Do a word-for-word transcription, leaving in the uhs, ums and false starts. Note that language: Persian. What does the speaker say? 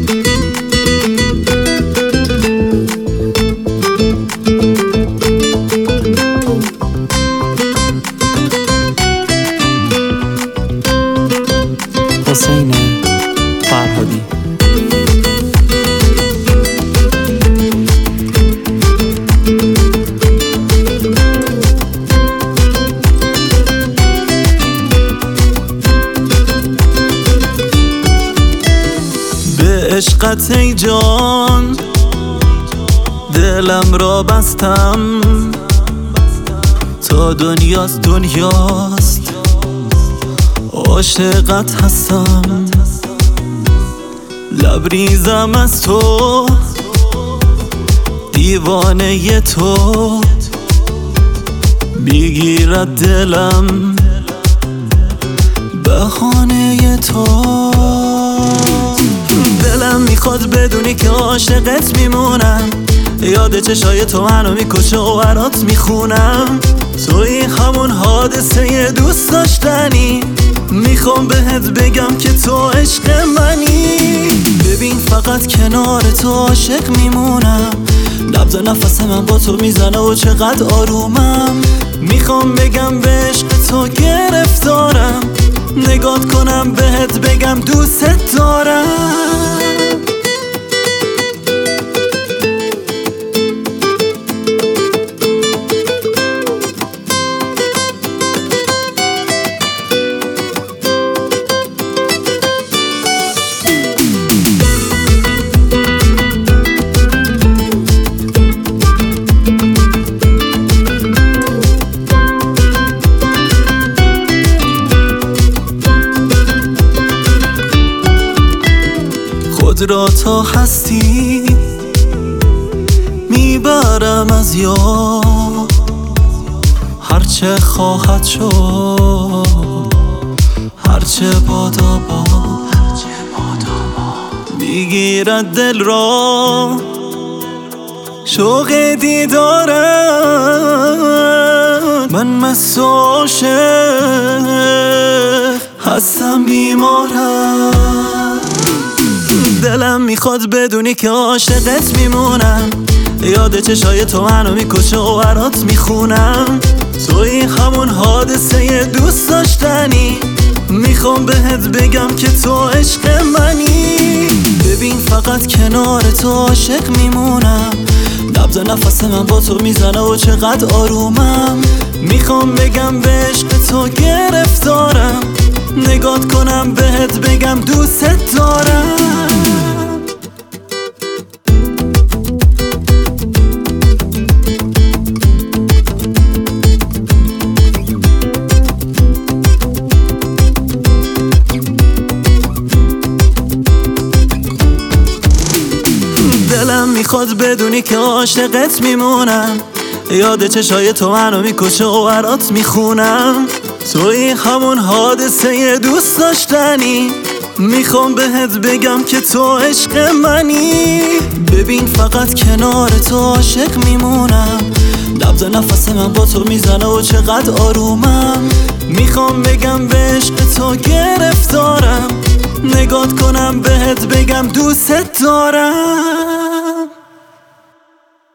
حسین فرهادی. به عشقت ای جان دلم را بستم، تا دنیاست دنیاست عاشقت هستم. لبریزم از تو دیوانه تو، میگیرد دلم بهانه تو. دلم میخواد بدونی که عاشقت میمونم، یاد چشای تو منو میکشه و برات میخونم. توی همون حادثه دوست داشتنی، میخوام بهت بگم که تو عشق منی. ببین فقط کنار تو عاشق میمونم، نبض نفس من با تو میزنه و چقدر آرومم. میخوام بگم به عشق تو گرفتارم، نگات کنم بهت بگم دوست دارم. خود را تا هستی میبرم از یاد، هرچه خواهد شد هرچه بادا با میگیرد دل را شوق دیدارت. من مست و عاشق هستم بیمارم، دلم میخواد بدونی که عاشقت میمونم. یاد چشای تو منو میکشه و برات میخونم. توی همون حادثه دوست داشتنی، میخوام بهت بگم که تو عشق منی. ببین فقط کنار تو عاشق میمونم، نبض نفس من با تو میزنه و چقدر آرومم. میخوام بگم به عشق تو گرفتارم، نگات کنم بهت بگم دوست دارم. دلم میخواد بدونی که عاشقت میمونم، یاد چشای تو منو میکشه و برات میخونم. توی همون حادثه دوست داشتنی، میخوام بهت بگم که تو عشق منی. ببین فقط کنار تو عاشق میمونم، نبض نفس من با تو میزنه و چقدر آرومم. میخوام بگم به عشق تو گرفتارم، نگات کنم بهت بگم دوست دارم.